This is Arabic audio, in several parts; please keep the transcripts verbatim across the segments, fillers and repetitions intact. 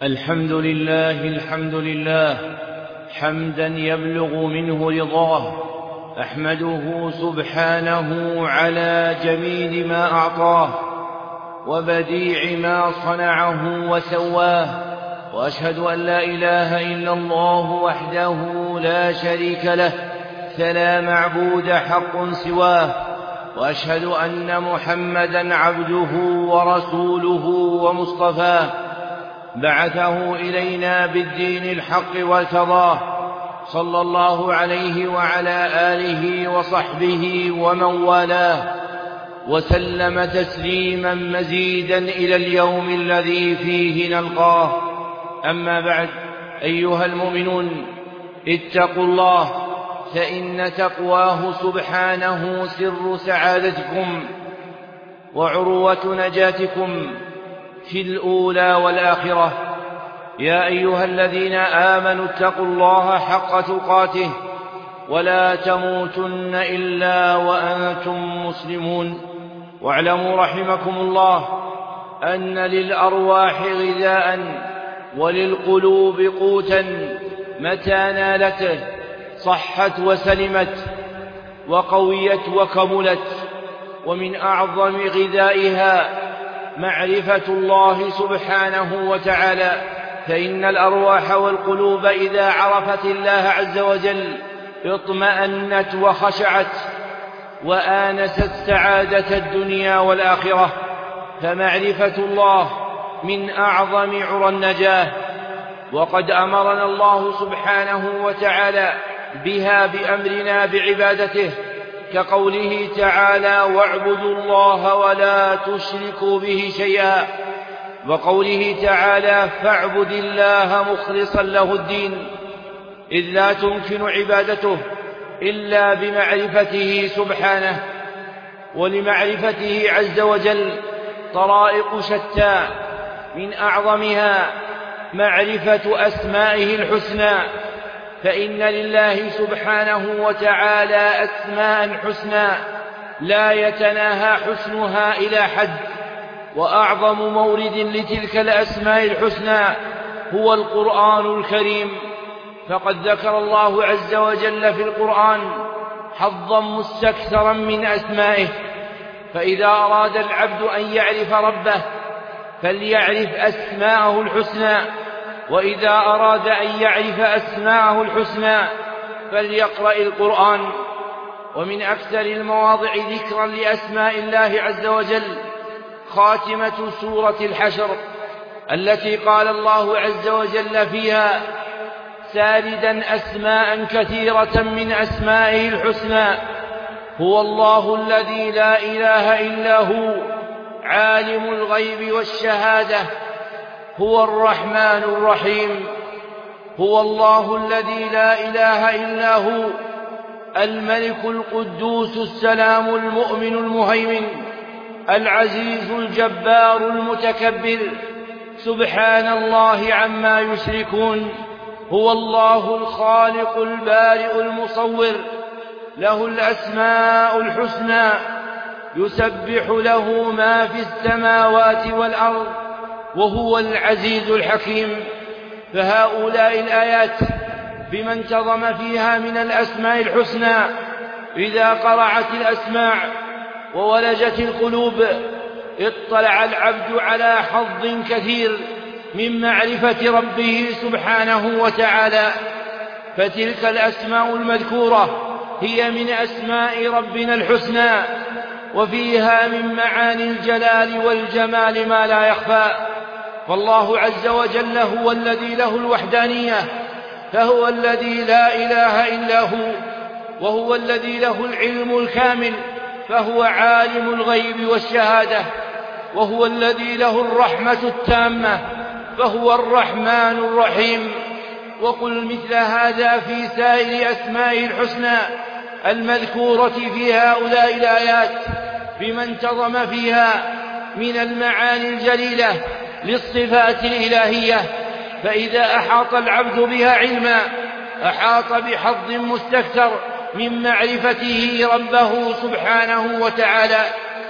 الحمد لله الحمد لله حمدا يبلغ منه رضاه، أحمده سبحانه على جميل ما أعطاه وبديع ما صنعه وسواه، وأشهد أن لا إله إلا الله وحده لا شريك له فلا معبود حق سواه، وأشهد أن محمدا عبده ورسوله ومصطفاه، بعثه إلينا بالدين الحق وارتضاه، صلى الله عليه وعلى آله وصحبه ومن والاه، وسلم تسليما مزيدا إلى اليوم الذي فيه نلقاه. أما بعد، أيها المؤمنون، اتقوا الله، فإن تقواه سبحانه سر سعادتكم وعروة نجاتكم في الأولى والآخرة. يا أيها الذين آمنوا اتقوا الله حق تقاته ولا تموتن إلا وأنتم مسلمون. واعلموا رحمكم الله أن للأرواح غذاء وللقلوب قوتا، متى نالته صحت وسلمت وقويت وكملت. ومن أعظم غذائها معرفة الله سبحانه وتعالى، فإن الأرواح والقلوب إذا عرفت الله عز وجل اطمأنت وخشعت وآنست سعادة الدنيا والآخرة. فمعرفة الله من أعظم عرى النجاة، وقد أمرنا الله سبحانه وتعالى بها بأمرنا بعبادته، كقوله تعالى: واعبدوا الله ولا تشركوا به شيئا، وقوله تعالى: فاعبد الله مخلصا له الدين، إذ لا تمكن عبادته إلا بمعرفته سبحانه. ولمعرفته عز وجل طرائق شتى، من أعظمها معرفة أسمائه الحسنى، فإن لله سبحانه وتعالى أسماء حسنى لا يتناهى حسنها إلى حد، وأعظم مورد لتلك الأسماء الحسنى هو القرآن الكريم. فقد ذكر الله عز وجل في القرآن حظا مستكثرا من أسمائه، فإذا أراد العبد أن يعرف ربه فليعرف أسماءه الحسنى، وإذا أراد أن يعرف أسماءه الحسنى فليقرأ القرآن. ومن أكثر المواضع ذكرا لأسماء الله عز وجل خاتمة سورة الحشر، التي قال الله عز وجل فيها ساردا أسماء كثيرة من أسمائه الحسنى: هو الله الذي لا إله إلا هو، عالم الغيب والشهادة، هو الرحمن الرحيم، هو الله الذي لا إله إلا هو، الملك القدوس السلام المؤمن المهيمن، العزيز الجبار المتكبر، سبحان الله عما يشركون، هو الله الخالق البارئ المصور، له الأسماء الحسنى، يسبح له ما في السماوات والأرض، وهو العزيز الحكيم. فهؤلاء الآيات بما انتظم فيها من الأسماء الحسنى، إذا قرعت الأسماع وولجت القلوب اطلع العبد على حظ كثير من معرفة ربه سبحانه وتعالى. فتلك الأسماء المذكورة هي من أسماء ربنا الحسنى، وفيها من معاني الجلال والجمال ما لا يخفى. فالله عز وجل هو الذي له الوحدانية، فهو الذي لا إله إلا هو، وهو الذي له العلم الكامل، فهو عالم الغيب والشهادة، وهو الذي له الرحمة التامة، فهو الرحمن الرحيم. وقل مثل هذا في سائر أسمائه الحسنى المذكورة في هؤلاء الآيات بما انتظم فيها من المعاني الجليلة للصفات الإلهية. فإذا أحاط العبد بها علما أحاط بحظ مستكثر من معرفته ربه سبحانه وتعالى.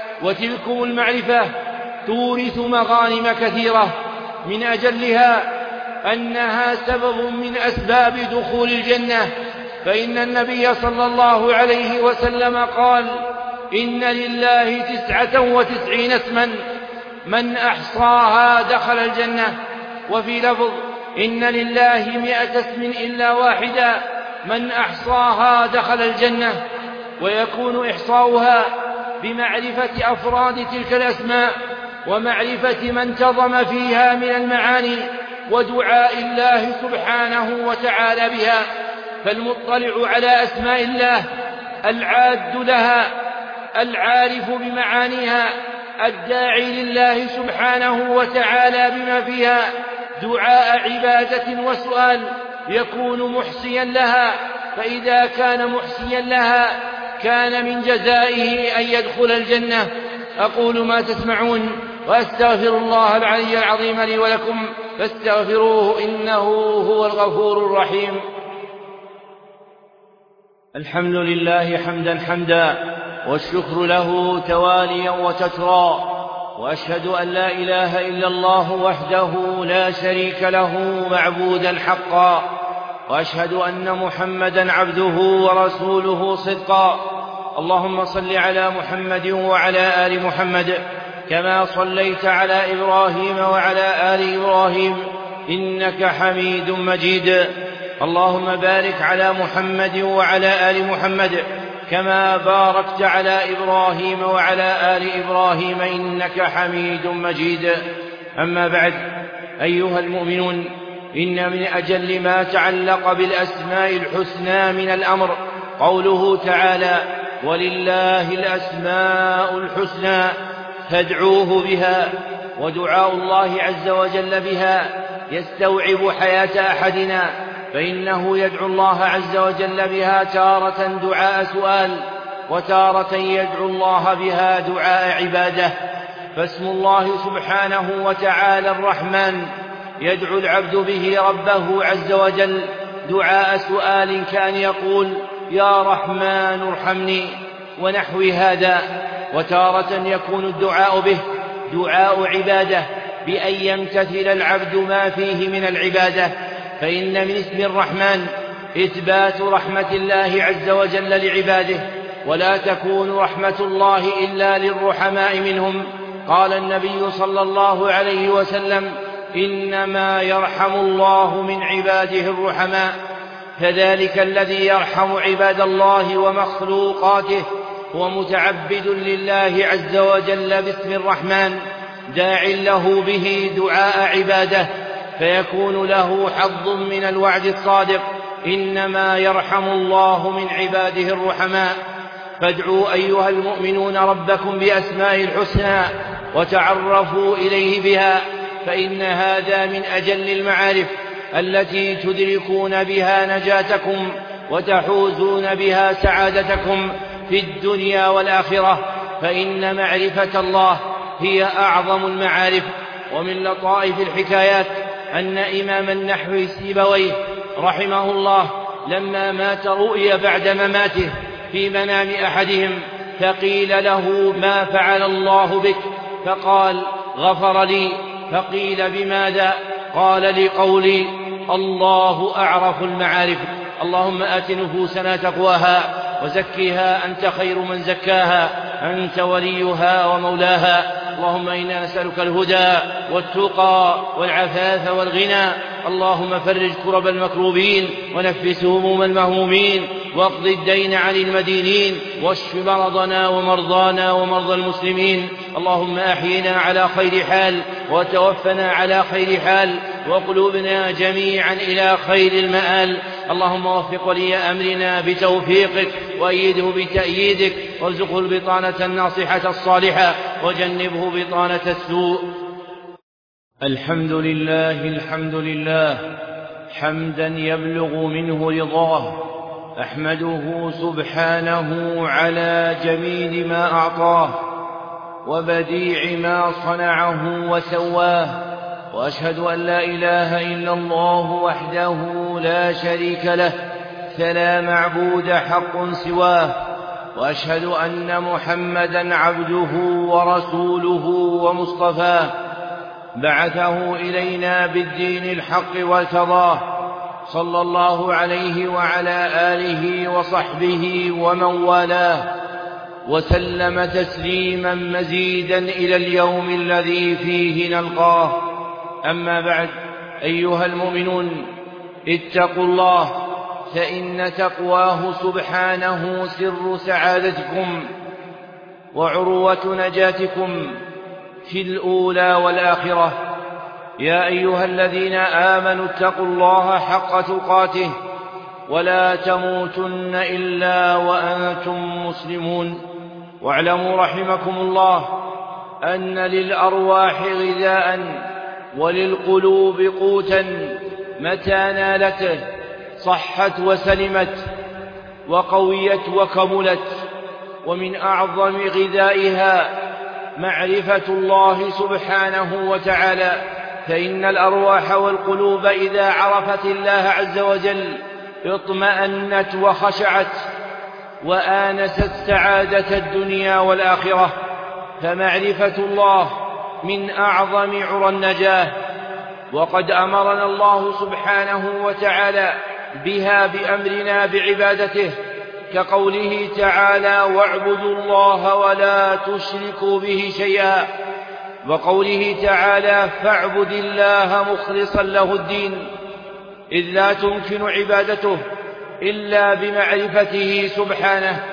وتلكم المعرفة تورث مغانم كثيرة، من أجلها أنها سبب من أسباب دخول الجنة، فإن النبي صلى الله عليه وسلم قال: إن لله تسعة وتسعين اسما من أحصاها دخل الجنة. وفي لفظ: إن لله مئة اسم إلا واحدا من أحصاها دخل الجنة. ويكون إحصاؤها بمعرفة أفراد تلك الأسماء ومعرفة ما انتظم فيها من المعاني ودعاء الله سبحانه وتعالى بها. فالمطلع على أسماء الله العاد لها العارف بمعانيها الداعي لله سبحانه وتعالى بما فيها دعاء عبادة وسؤال يكون محصيا لها، فإذا كان محصيا لها كان من جزائه أن يدخل الجنة. أقول ما تسمعون وأستغفر الله العلي العظيم لي ولكم فاستغفروه إنه هو الغفور الرحيم. الحمد لله حمدا حمدا والشكر له تواليا وتترى، وأشهد أن لا إله إلا الله وحده لا شريك له معبودا حقا، وأشهد أن محمدا عبده ورسوله صدقا. اللهم صل على محمد وعلى آل محمد كما صليت على إبراهيم وعلى آل إبراهيم إنك حميد مجيد. اللهم بارك على محمد وعلى آل محمد كما باركت على إبراهيم وعلى آل إبراهيم إنك حميد مجيد. أما بعد، أيها المؤمنون، إن من أجل ما تعلق بالأسماء الحسنى من الأمر قوله تعالى: ولله الأسماء الحسنى فادعوه بها. ودعاء الله عز وجل بها يستوعب حياة أحدنا، فإنه يدعو الله عز وجل بها تارة دعاء سؤال، وتارة يدعو الله بها دعاء عبادة. فاسم الله سبحانه وتعالى الرحمن يدعو العبد به ربه عز وجل دعاء سؤال، كان يقول: يا رحمن ارحمني ونحو هذا. وتارة يكون الدعاء به دعاء عبادة بأن يمتثل العبد ما فيه من العبادة، فإن من اسم الرحمن إثبات رحمة الله عز وجل لعباده، ولا تكون رحمة الله إلا للرحماء منهم. قال النبي صلى الله عليه وسلم: إنما يرحم الله من عباده الرحماء. فذلك الذي يرحم عباد الله ومخلوقاته هو متعبد لله عز وجل باسم الرحمن، داع له به دعاء عباده، فيكون له حظ من الوعد الصادق: إنما يرحم الله من عباده الرحماء. فادعوا أيها المؤمنون ربكم بأسماء الحسنى وتعرفوا إليه بها، فإن هذا من أجل المعارف التي تدركون بها نجاتكم وتحوزون بها سعادتكم في الدنيا والآخرة، فإن معرفة الله هي أعظم المعارف. ومن لطائف الحكايات أن إمام النحو سيبويه رحمه الله لما مات رؤي بعد مماته في منام أحدهم، فقيل له: ما فعل الله بك؟ فقال: غفر لي. فقيل: بماذا؟ قال: لقولي الله أعرف المعارف. اللهم آت نفوسنا تقواها وزكها أنت خير من زكاها، أنت وليها ومولاها. اللهم إنا نسألك الهدى والتقى والعفاف والغنى. اللهم فرج كرب المكروبين ونفس هموم المهمومين واقض الدين عن المدينين واشف مرضنا ومرضانا ومرضى المسلمين. اللهم أحينا على خير حال وتوفنا على خير حال وقلوبنا جميعا إلى خير المآل. اللهم وفق ولي أمرنا بتوفيقك وأيده بتأييدك، وارزقه البطانة الناصحة الصالحة وجنبه بطانة السوء. الحمد لله الحمد لله حمدا يبلغ منه رضاه، أحمده سبحانه على جميل ما أعطاه وبديع ما صنعه وسواه، وأشهد أن لا إله إلا الله وحده لا شريك له فلا معبود حق سواه، وأشهد أن محمدا عبده ورسوله ومصطفاه. بعثه إلينا بالدين الحق وارتضاه، صلى الله عليه وعلى آله وصحبه ومن والاه، وسلم تسليما مزيدا إلى اليوم الذي فيه نلقاه. أما بعد، أيها المؤمنون، اتقوا الله، فإن تقواه سبحانه سر سعادتكم وعروة نجاتكم في الأولى والآخرة. يا أيها الذين آمنوا اتقوا الله حق تقاته ولا تموتن إلا وأنتم مسلمون. واعلموا رحمكم الله أن للأرواح غذاء وللقلوب قوتا، متى نالته صحت وسلمت وقويت وكملت. ومن أعظم غذائها معرفة الله سبحانه وتعالى، فإن الأرواح والقلوب إذا عرفت الله عز وجل اطمأنت وخشعت وآنست سعادة الدنيا والآخرة. فمعرفة الله من أعظم عرى النجاة، وقد أمرنا الله سبحانه وتعالى بها بأمرنا بعبادته، كقوله تعالى: واعبدوا الله ولا تشركوا به شيئا، وقوله تعالى: فاعبد الله مخلصا له الدين، إذ لا تمكن عبادته إلا بمعرفته سبحانه.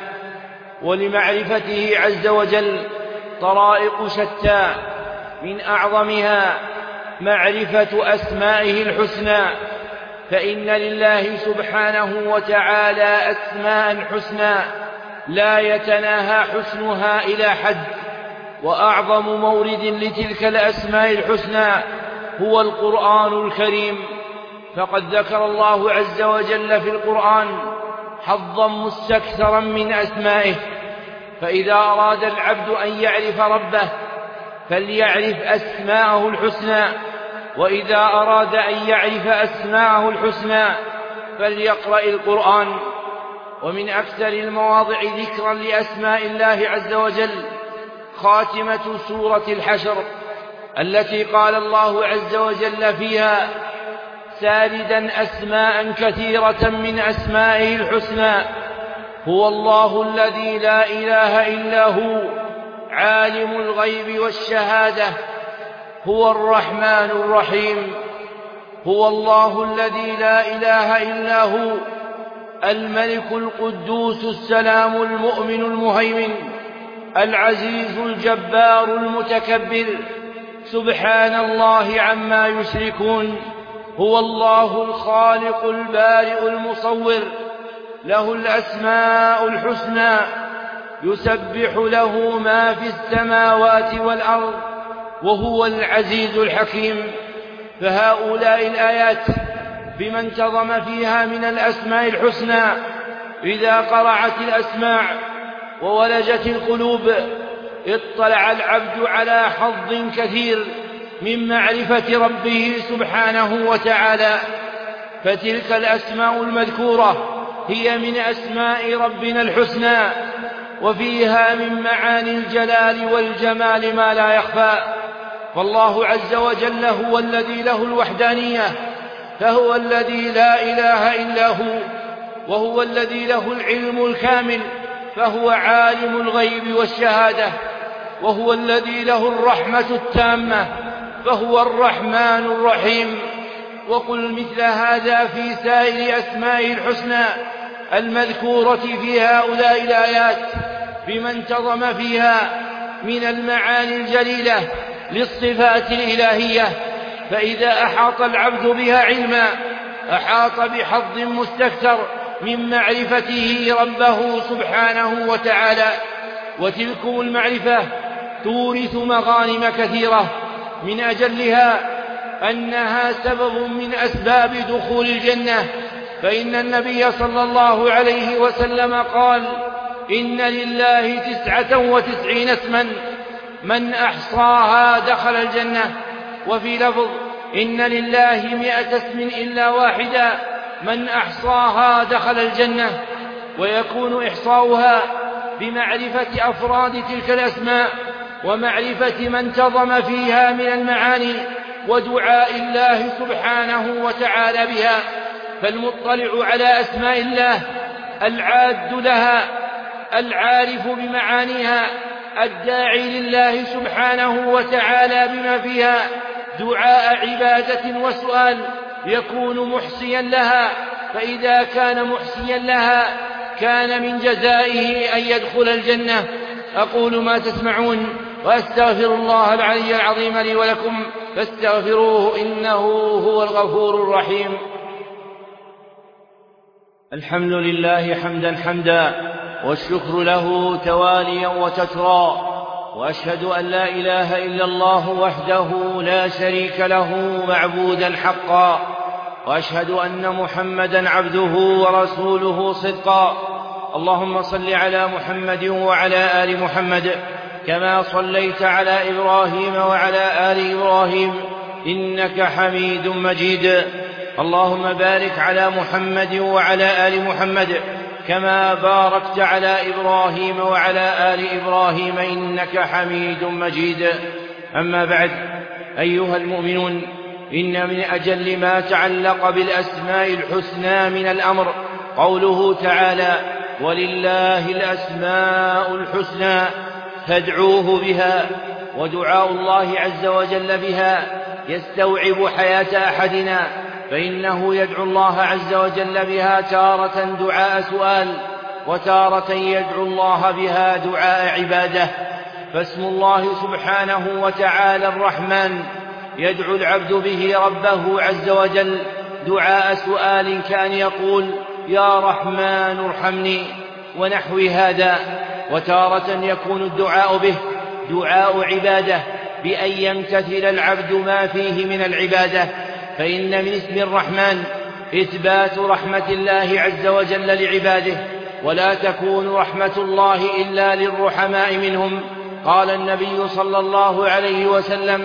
ولمعرفته عز وجل طرائق شتى، من أعظمها معرفة أسمائه الحسنى، فإن لله سبحانه وتعالى أسماء حسنى لا يتناهى حسنها إلى حد، وأعظم مورد لتلك الأسماء الحسنى هو القرآن الكريم. فقد ذكر الله عز وجل في القرآن حظا مستكثرا من أسمائه، فإذا أراد العبد أن يعرف ربه فليعرف أسماءه الحسنى، وإذا أراد أن يعرف أسماءه الحسنى فليقرأ القرآن. ومن أكثر المواضع ذكرا لأسماء الله عز وجل خاتمة سورة الحشر، التي قال الله عز وجل فيها ساردا أسماء كثيرة من أسمائه الحسنى: هو الله الذي لا إله إلا هو، عالم الغيب والشهادة، هو الرحمن الرحيم، هو الله الذي لا إله إلا هو، الملك القدوس السلام المؤمن المهيمن، العزيز الجبار المتكبر، سبحان الله عما يشركون، هو الله الخالق البارئ المصور، له الأسماء الحسنى، يسبح له ما في السماوات والأرض، وهو العزيز الحكيم. فهؤلاء الآيات بما انتظم فيها من الأسماء الحسنى إذا قرعت الأسماع وولجت القلوب اطلع العبد على حظ كثير من معرفة ربه سبحانه وتعالى. فتلك الأسماء المذكورة هي من أسماء ربنا الحسنى، وفيها من معاني الجلال والجمال ما لا يخفى. فالله عز وجل هو الذي له الوحدانية، فهو الذي لا إله إلا هو، وهو الذي له العلم الكامل، فهو عالم الغيب والشهادة، وهو الذي له الرحمة التامة، فهو الرحمن الرحيم. وقل مثل هذا في سائر أسمائه الحسنى المذكورة في هؤلاء الآيات بما انتظم فيها من المعاني الجليلة للصفات الإلهية. فإذا أحاط العبد بها علما أحاط بحظ مستكثر من معرفته ربه سبحانه وتعالى. وتلكم المعرفة تورث مغانم كثيرة، من أجلها أنها سبب من أسباب دخول الجنة. فإن النبي صلى الله عليه وسلم قال: إن لله تسعة وتسعين اسما من أحصاها دخل الجنة. وفي لفظ: إن لله مئة اسم إلا واحدا من أحصاها دخل الجنة. ويكون إحصاؤها بمعرفة أفراد تلك الأسماء ومعرفة ما انتظم فيها من المعاني ودعاء الله سبحانه وتعالى بها. فالمطلع على أسماء الله العاد لها العارف بمعانيها الداعي لله سبحانه وتعالى بما فيها دعاء عبادة وسؤال يكون محصيا لها، فإذا كان محصيا لها كان من جزائه أن يدخل الجنة. أقول ما تسمعون وأستغفر الله العلي العظيم لي ولكم فاستغفروه إنه هو الغفور الرحيم. الحمد لله حمدا حمدا والشكر له تواليا وتترى، وأشهد أن لا إله إلا الله وحده لا شريك له معبودا حقا، وأشهد أن محمدا عبده ورسوله صدقا. اللهم صل على محمد وعلى آل محمد كما صليت على إبراهيم وعلى آل إبراهيم إنك حميد مجيد. اللهم بارك على محمد وعلى آل محمد كما باركت على إبراهيم وعلى آل إبراهيم إنك حميد مجيد. أما بعد، أيها المؤمنون، إن من أجل ما تعلق بالأسماء الحسنى من الأمر قوله تعالى: ولله الأسماء الحسنى فادعوه بها. ودعاء الله عز وجل بها يستوعب حياة أحدنا، فإنه يدعو الله عز وجل بها تارة دعاء سؤال، وتارة يدعو الله بها دعاء عبادة. فاسم الله سبحانه وتعالى الرحمن يدعو العبد به ربه عز وجل دعاء سؤال كان يقول: يا رحمن ارحمني، ونحو هذا. وتارة يكون الدعاء به دعاء عبادة بأن يمتثل العبد ما فيه من العبادة، فإن من اسم الرحمن إثبات رحمة الله عز وجل لعباده، ولا تكون رحمة الله إلا للرحماء منهم. قال النبي صلى الله عليه وسلم: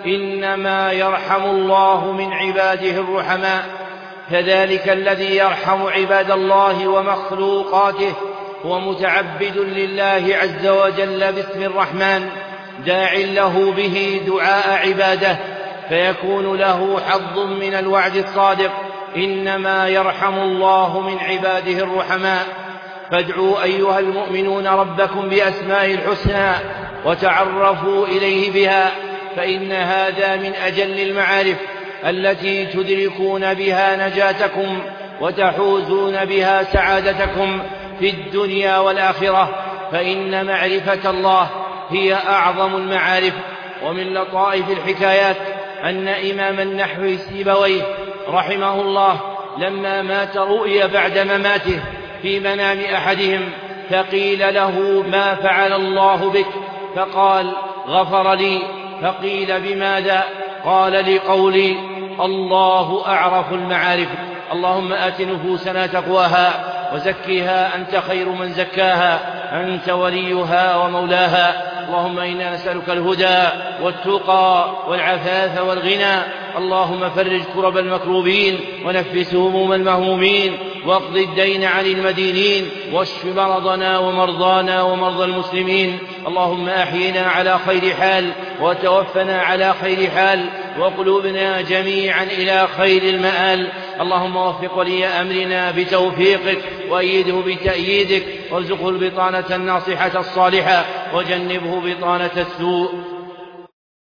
إنما يرحم الله من عباده الرحماء. فذلك الذي يرحم عباد الله ومخلوقاته هو متعبد لله عز وجل باسم الرحمن، داع له به دعاء عباده، فيكون له حظ من الوعد الصادق: إنما يرحم الله من عباده الرحماء. فادعوا أيها المؤمنون ربكم بأسماء الحسنى وتعرفوا إليه بها، فإن هذا من أجل المعارف التي تدركون بها نجاتكم وتحوزون بها سعادتكم في الدنيا والآخرة، فإن معرفة الله هي أعظم المعارف. ومن لطائف الحكايات أن إمام النحو سيبويه رحمه الله لما مات رؤي بعد مماته في منام أحدهم، فقيل له: ما فعل الله بك؟ فقال: غفر لي. فقيل: بماذا؟ قال: لقولي الله أعرف المعارف. اللهم آت نفوسنا تقواها وزكها أنت خير من زكاها، أنت وليها ومولاها. اللهم إنا نسألك الهدى والتقى والعفاف والغنى. اللهم فرج كرب المكروبين ونفس هموم المهمومين واقض الدين عن المدينين واشف مرضنا ومرضانا ومرضى المسلمين. اللهم أحينا على خير حال وتوفنا على خير حال وقلوبنا جميعا إلى خير المآل. اللهم وفق ولي أمرنا بتوفيقك وأيده بتأييدك، وارزقه البطانة الناصحة الصالحة وجنبه بطانة السوء.